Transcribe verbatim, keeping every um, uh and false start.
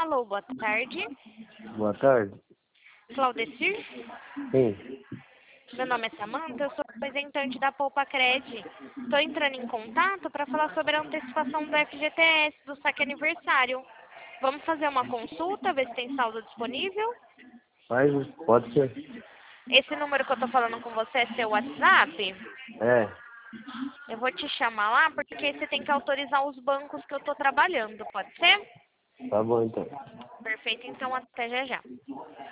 Alô, boa tarde. Boa tarde. Claudecir? Sim. Meu nome é Samanta, eu sou representante da Poupa Cred. Estou entrando em contato para falar sobre a antecipação do F G T S, do saque aniversário. Vamos fazer uma consulta, ver se tem saldo disponível? Mas pode ser. Esse número que eu estou falando com você é seu WhatsApp? É, Eu vou te chamar lá porque você tem que autorizar os bancos que eu estou trabalhando, pode ser? tá bom então. Perfeito, então até já já.